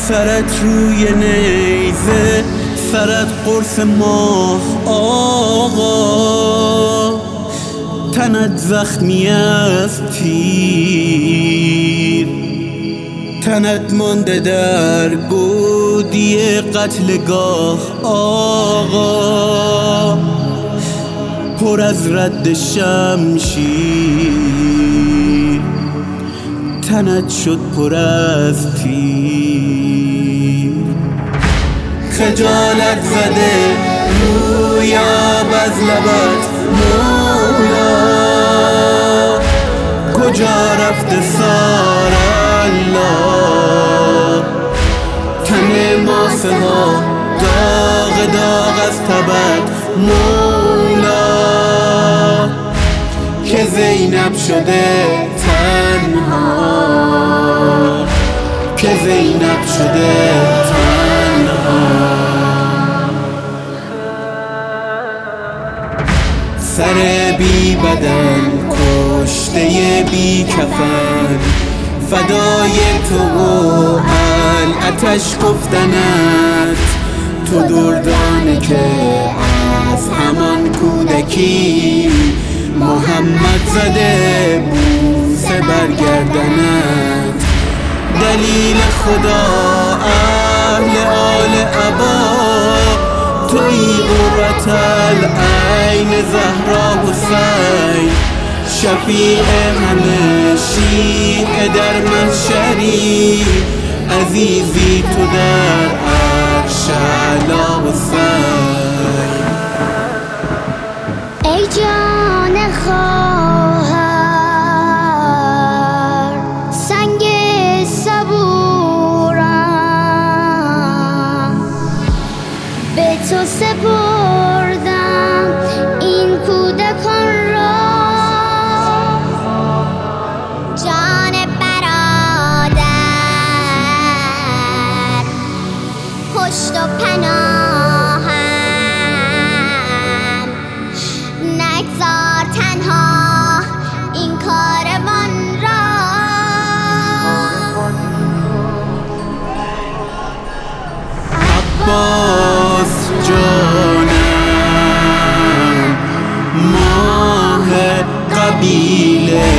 سرت روی نیزه، سرت قرص ماه آقا، تنت زخمی از تیر، تنت مانده در گودی قتلگاه آقا، پر از رد شمشیر، تنت شد پر از تیر. خجالت زده روی آب از لبت مولا، کجا رفته سار الله؟ تن ماسه ها داغ داغ از تبت مولا، که زینب شده تنها، که زینب شده تنها. سر بی بدن کشته بی کفن، فدای تو و الاتش گفتنت، تو دردانه که از همان کودکی محمد زده بوسه برگردنت. دلیل خدا اهل آل عبا، تویی قرة العین زهرا حسین، شفیع همه شیعه در محشری، عزیزی تو در عرش اعلی حسین. ای جان خواهر سنگ صبورم، به تو سپردم این کودکان را. جان برادر پشت و پناهم، نگذار تنها این کاروان را. عباس جانم ماه قبیله،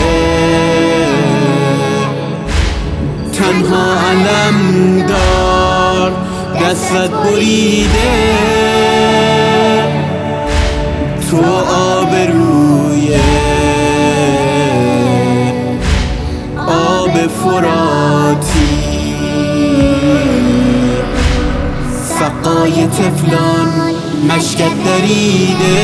تنها علم دار دستت بریده، تو آبروی آب فراتی، سقای طفلان مشکت دریده.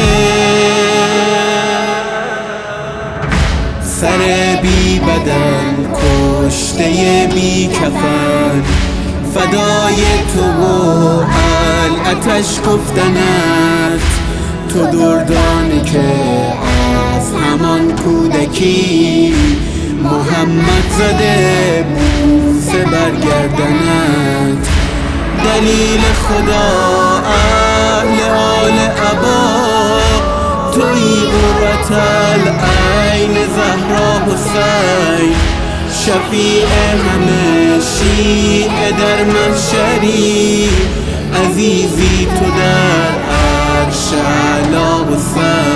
سر بی بدن کشته بی کفن، فدای تو و الاتش گفتنت، تو دردانه که از همان کودکی محمد زده بوسه برگردنت. دلیل خدا اهل آل عبا، تویی قرة العین زهرا حسین، شفیع همه شیعه در محشری، عزیزی تو در عرش اعلی حسین.